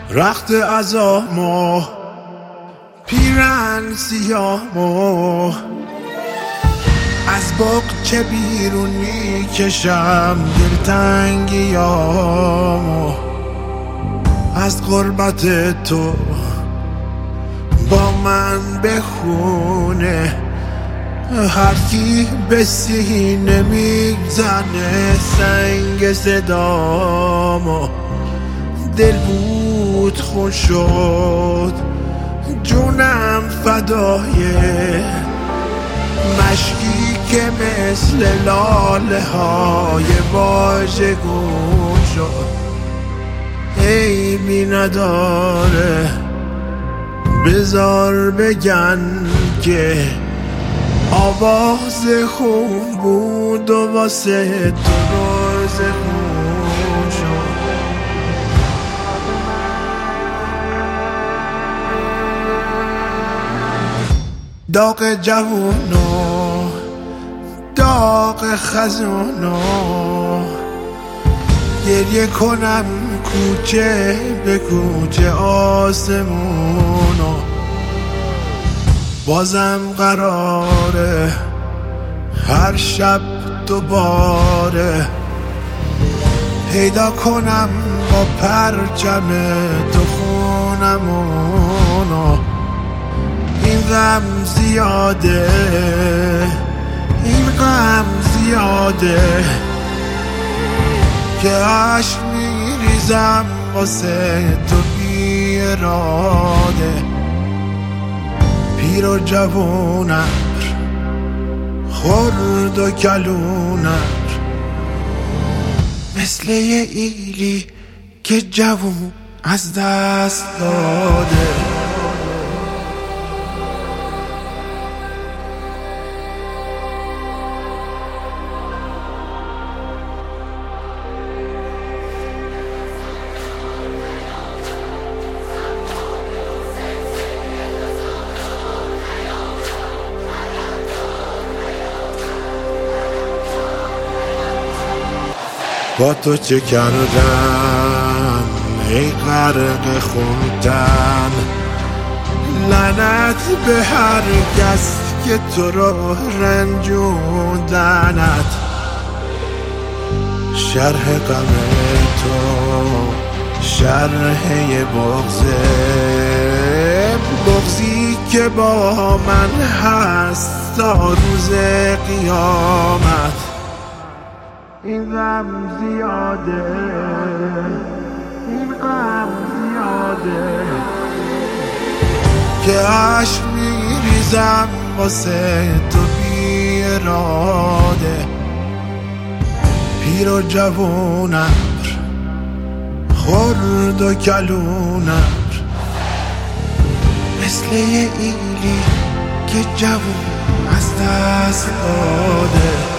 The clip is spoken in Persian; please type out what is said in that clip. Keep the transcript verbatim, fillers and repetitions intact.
رخت عزامو پیرن سیامو از باغچه بیرون میکشم دلتنگیامو از غربت تو با من بخونه هر کی به سینه میزنه سنگ صدامو دل بود خون شد جونم فدای مشکی که مثل لاله های واژگون شد عیبی نداره بذار بگن که آواز خون بود و واسه تو روز خون شد داغ جوونو داغ خزونو گریه کنم کوچه به کوچه آسمونو بازم قراره هر شب دوباره پیدا کنم با پرچم تو خونمونو این غم زیاده این غم زیاده که عشق میریزم واسه تو بی اراده پیر و جوونر خرد و کلونر مثل یه ایلی که جوون از دست داده با تو چه کردم ای غرق خونتن لعنت به هر کس که تو رو رنجوندنت شرح غم تو شرح بغضه بغضی که با من هست تا روز قیامت این غم زیاده این غم زیاده که عشق میریزم واسه تو بی اراده پیر و جوونر خرد و کلونر مثل یه ایلی که جوون از دست داده